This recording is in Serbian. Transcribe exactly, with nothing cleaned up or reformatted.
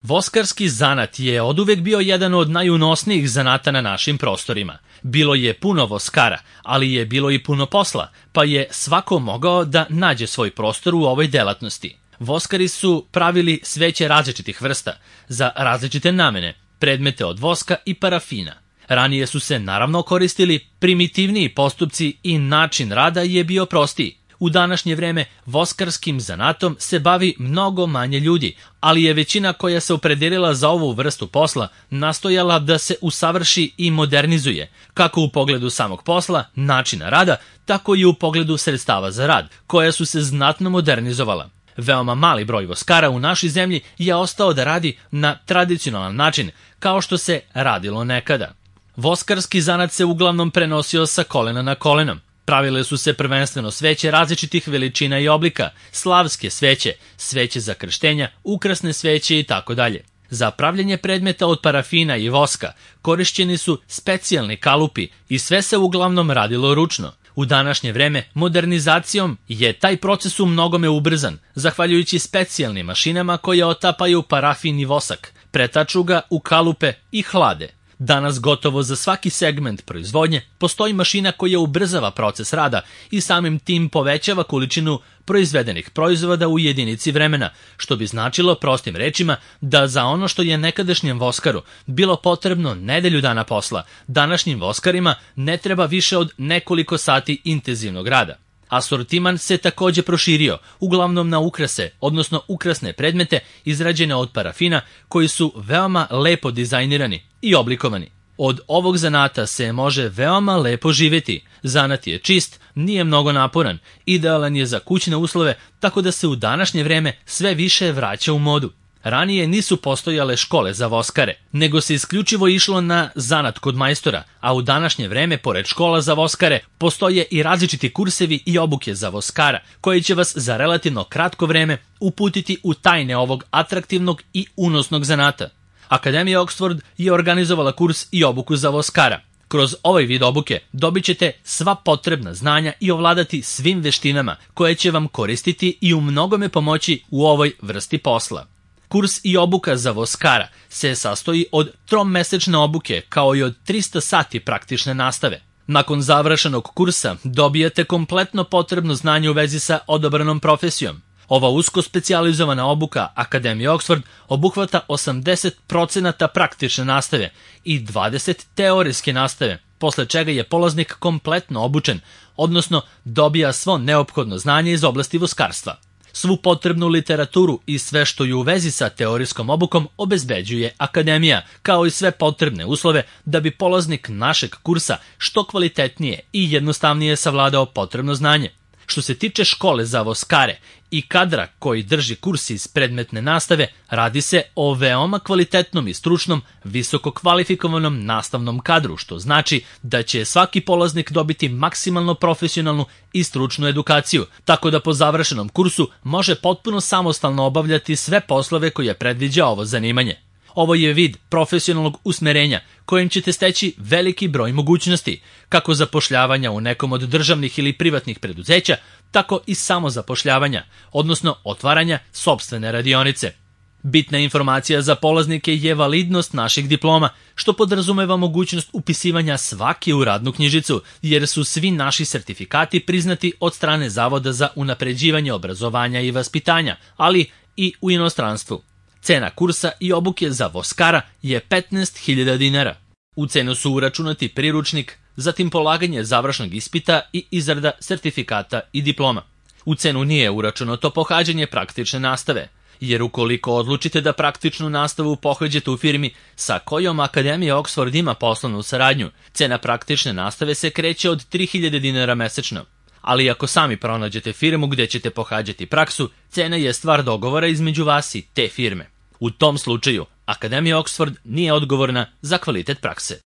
Voskarski zanat je oduvek bio jedan od najunosnijih zanata na našim prostorima. Bilo je puno voskara, ali je bilo i puno posla, pa je svako mogao da nađe svoj prostor u ovoj delatnosti. Voskari su pravili sveće različitih vrsta, za različite namene, predmete od voska i parafina. Ranije su se naravno koristili primitivniji postupci i način rada je bio prostiji. U današnje vreme voskarskim zanatom se bavi mnogo manje ljudi, ali je većina koja se opredelila za ovu vrstu posla nastojala da se usavrši i modernizuje, kako u pogledu samog posla, načina rada, tako i u pogledu sredstava za rad, koja su se znatno modernizovala. Veoma mali broj voskara u našoj zemlji je ostao da radi na tradicionalan način, kao što se radilo nekada. Voskarski zanat se uglavnom prenosio sa kolena na koleno. Pravile su se prvenstveno sveće različitih veličina i oblika, slavske sveće, sveće za krštenja, ukrasne sveće i tako dalje. Za pravljanje predmeta od parafina i voska korišćeni su specijalni kalupi i sve se uglavnom radilo ručno. U današnje vreme modernizacijom je taj proces u mnogome ubrzan, zahvaljujući specijalnim mašinama koje otapaju parafin i vosak, pretaču ga u kalupe i hlade. Danas gotovo za svaki segment proizvodnje postoji mašina koja ubrzava proces rada i samim tim povećava količinu proizvedenih proizvoda u jedinici vremena, što bi značilo prostim rečima da za ono što je nekadašnjem voskaru bilo potrebno nedelju dana posla, današnjim voskarima ne treba više od nekoliko sati intenzivnog rada. Asortiman se takođe proširio, uglavnom na ukrase, odnosno ukrasne predmete izrađene od parafina koji su veoma lepo dizajnirani i oblikovani. Od ovog zanata se može veoma lepo živjeti. Zanat je čist, nije mnogo naporan, idealan je za kućne uslove, tako da se u današnje vreme sve više vraća u modu. Ranije nisu postojale škole za voskare, nego se isključivo išlo na zanat kod majstora, a u današnje vreme, pored škola za voskare, postoje i različiti kursevi i obuke za voskara, koji će vas za relativno kratko vreme uputiti u tajne ovog atraktivnog i unosnog zanata. Akademija Oxford je organizovala kurs i obuku za voskara. Kroz ovaj vid obuke dobit ćete sva potrebna znanja i ovladati svim veštinama koje će vam koristiti i u mnogome pomoći u ovoj vrsti posla. Kurs i obuka za voskara se sastoji od tromesečne obuke kao i od trista sati praktične nastave. Nakon završenog kursa dobijate kompletno potrebno znanje u vezi sa odabranom profesijom. Ova usko specijalizovana obuka Akademije Oxford obuhvata osamdeset procenata praktične nastave i dvadeset teorijske nastave, posle čega je polaznik kompletno obučen, odnosno dobija svo neophodno znanje iz oblasti voskarstva. Svu potrebnu literaturu i sve što je u vezi sa teorijskom obukom obezbeđuje Akademija, kao i sve potrebne uslove da bi polaznik našeg kursa što kvalitetnije i jednostavnije savladao potrebno znanje. Što se tiče škole za voskare i kadra koji drži kurs iz predmetne nastave, radi se o veoma kvalitetnom i stručnom, visoko kvalifikovanom nastavnom kadru, što znači da će svaki polaznik dobiti maksimalno profesionalnu i stručnu edukaciju, tako da po završenom kursu može potpuno samostalno obavljati sve poslove koje predviđa ovo zanimanje. Ovo je vid profesionalnog usmerenja kojim ćete steći veliki broj mogućnosti, kako zapošljavanja u nekom od državnih ili privatnih preduzeća, tako i samozapošljavanja, odnosno otvaranja sopstvene radionice. Bitna informacija za polaznike je validnost naših diploma, što podrazumeva mogućnost upisivanja svake u radnu knjižicu, jer su svi naši sertifikati priznati od strane Zavoda za unapređivanje obrazovanja i vaspitanja, ali i u inostranstvu. Cena kursa i obuke za voskara je petnaest hiljada dinara. U cenu su uračunati priručnik, zatim polaganje završnog ispita i izrada sertifikata i diploma. U cenu nije uračunato pohađanje praktične nastave, jer ukoliko odlučite da praktičnu nastavu pohađate u firmi sa kojom Akademija Oxford ima poslovnu saradnju, cena praktične nastave se kreće od tri hiljade dinara mesečno. Ali ako sami pronađete firmu gde ćete pohađati praksu, cena je stvar dogovora između vas i te firme. U tom slučaju, Akademija Oxford nije odgovorna za kvalitet prakse.